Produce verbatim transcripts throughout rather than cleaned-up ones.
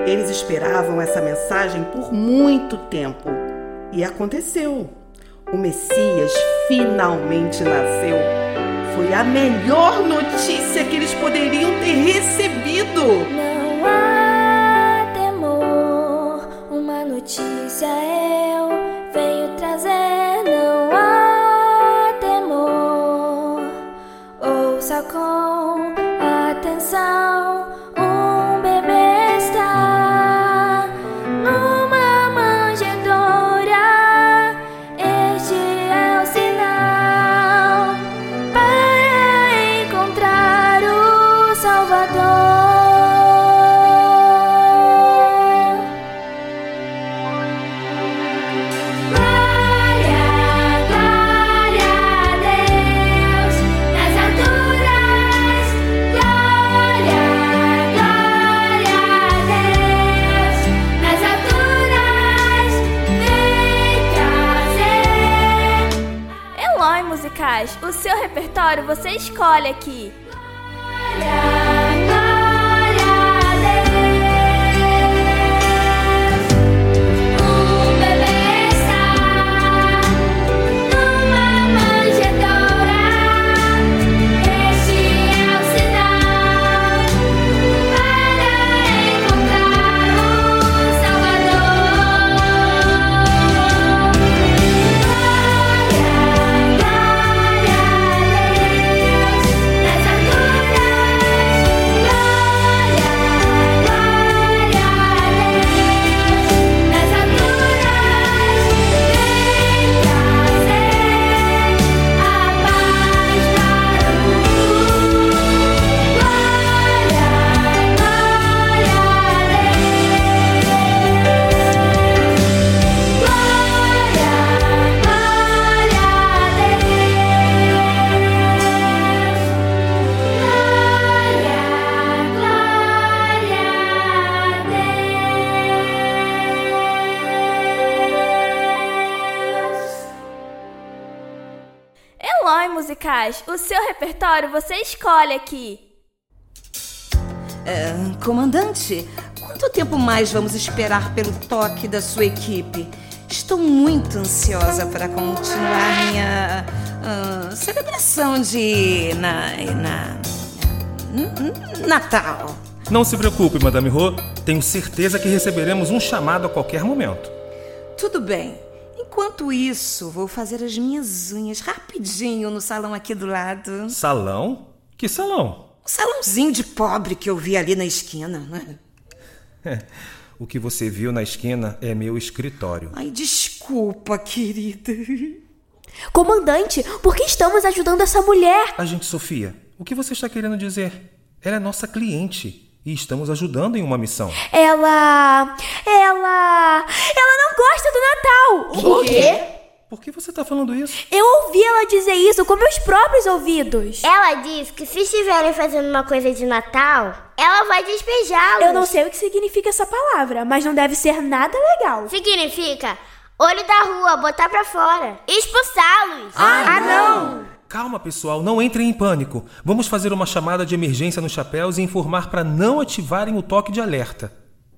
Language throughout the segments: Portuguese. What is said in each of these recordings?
Eles esperavam essa mensagem por muito tempo. E aconteceu. O Messias finalmente nasceu. Foi a melhor notícia que eles poderiam ter recebido. Não há temor, uma notícia eu venho trazer. Não há temor, ouça com atenção. Um bebê está numa manjedoura. Este é o sinal para encontrar o Salvador. Musicais, o seu repertório você escolhe aqui. Musicais, o seu repertório você escolhe aqui. É, comandante, quanto tempo mais vamos esperar pelo toque da sua equipe? Estou muito ansiosa para continuar minha uh, celebração de na, na, na, Natal. Não se preocupe, Madame Ro. Tenho certeza que receberemos um chamado a qualquer momento. Tudo bem. Enquanto isso, vou fazer as minhas unhas rapidinho no salão aqui do lado. Salão? Que salão? O salãozinho de pobre que eu vi ali na esquina, né? É, o que você viu na esquina é meu escritório. Ai, desculpa, querida. Comandante, por que estamos ajudando essa mulher? Agente Sofia, o que você está querendo dizer? Ela é nossa cliente. E estamos ajudando em uma missão. Ela... Ela... Ela não gosta do Natal. O quê? Por que você está falando isso? Eu ouvi ela dizer isso com meus próprios ouvidos. Ela diz que se estiverem fazendo uma coisa de Natal, ela vai despejá-los. Eu não sei o que significa essa palavra, mas não deve ser nada legal. Significa olho da rua, botar pra fora, expulsá-los. Ah, ah não! não. Calma, pessoal, não entrem em pânico. Vamos fazer uma chamada de emergência nos chapéus e informar para não ativarem o toque de alerta.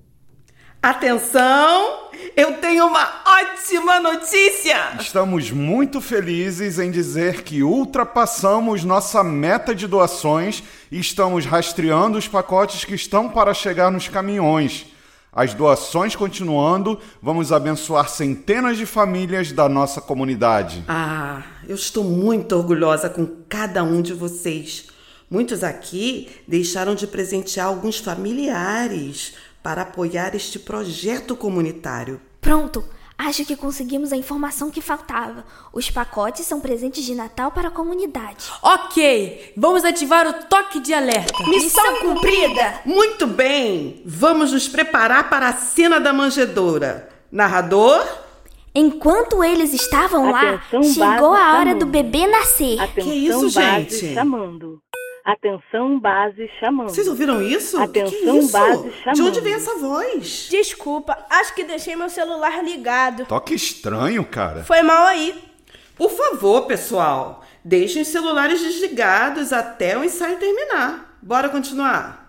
Atenção! Eu tenho uma ótima notícia! Estamos muito felizes em dizer que ultrapassamos nossa meta de doações e estamos rastreando os pacotes que estão para chegar nos caminhões. As doações continuando, vamos abençoar centenas de famílias da nossa comunidade. Ah, eu estou muito orgulhosa com cada um de vocês. Muitos aqui deixaram de presentear alguns familiares para apoiar este projeto comunitário. Pronto, acho que conseguimos a informação que faltava. Os pacotes são presentes de Natal para a comunidade. Ok, vamos ativar o toque de alerta. Missão, Missão cumprida! Muito bem, vamos nos preparar para a cena da manjedoura. Narrador? Enquanto eles estavam Atenção, lá, chegou a hora chamando. do bebê nascer. Atenção, que isso, base gente? chamando. Atenção, base chamando. Vocês ouviram isso? Atenção, que que é isso? base chamando. De onde vem essa voz? Desculpa, acho que deixei meu celular ligado. Toque estranho, cara. Foi mal aí. Por favor, pessoal, deixem os celulares desligados até o ensaio terminar. Bora continuar.